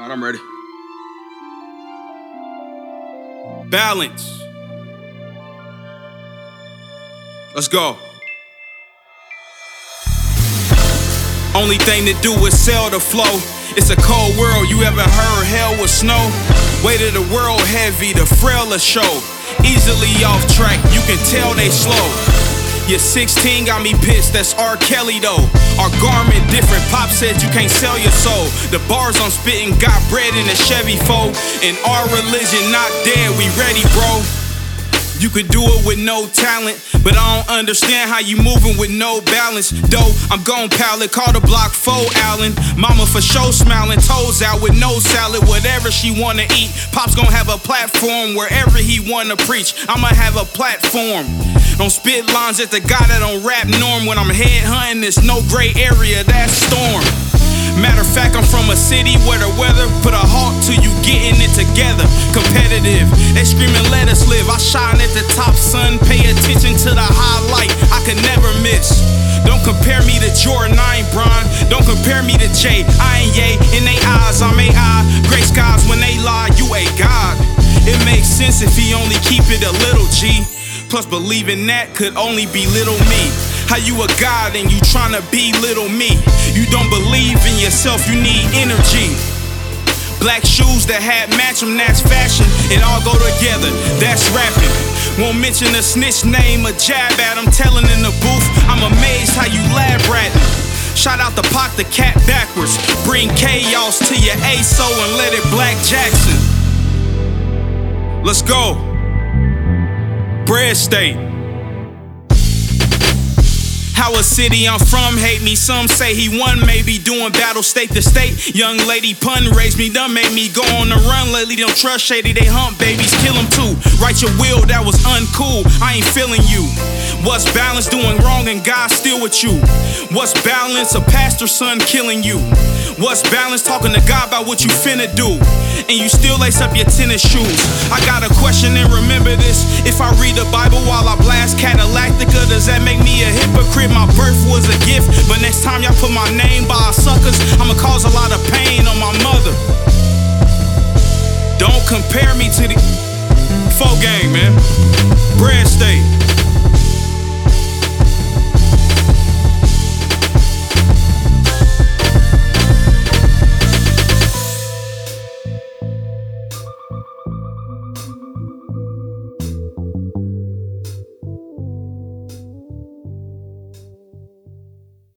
All right, I'm ready. Balance. Let's go. Only thing to do is sell the flow. It's a cold world, you ever heard hell with snow? Weight of the world heavy, the frailer show. Easily off track, you can tell they slow. Your 16 got me pissed, that's R. Kelly though. Our garment different, Pop said you can't sell your soul. The bars I'm spitting got bread in a Chevy foe. In our religion, not dead, we ready bro. You could do it with no talent, but I don't understand how you moving with no balance. Though I'm gon' pallet, call the block 4 Allen. Mama for sure smiling, toes out with no salad. Whatever she wanna eat, Pop's gon' have a platform wherever he wanna preach. I'ma have a platform. Don't spit lines at the guy that don't rap norm. When I'm head hunting, there's no gray area, that's storm. Matter of fact, I'm from a city where the weather put a halt to you getting it together. Competitive, they screaming let us live. I shine at the top, son, pay attention to the highlight. I could never miss. Don't compare me to Jordan, I ain't Bron. Don't compare me to Jay, I ain't Ye. In they eyes, I'm AI. Gray skies when they lie, you a god. It makes sense if he only keep it a little G. Plus believing that could only be little me. How you a god and you tryna be little me? You don't believe in yourself, you need energy. Black shoes that hat match them, that's fashion. It all go together, that's rapping. Won't mention a snitch name, a jab at him. Telling in the booth, I'm amazed how you lab ratting. Shout out the Pac, the cat backwards. Bring chaos to your ASO and let it Black Jackson. Let's go. Bread State. How a city I'm from hate me, some say he won, maybe doing battle state to state. Young lady pun raised me, done made me go on the run lately. Don't trust shady, they hump babies, kill them too. Write your will, that was uncool, I ain't feeling you. What's balance, doing wrong and God still with you? What's balance, a pastor son killing you? What's balance, talking to God about what you finna do? And you still lace up your tennis shoes. I got a question and remember this. If I read the Bible while I blast Catalactica, does that make me a hypocrite? My birth was a gift, but next time y'all put my name by suckers, I'ma cause a lot of pain on my mother. Don't compare me to the 4 gang, man. Bread State.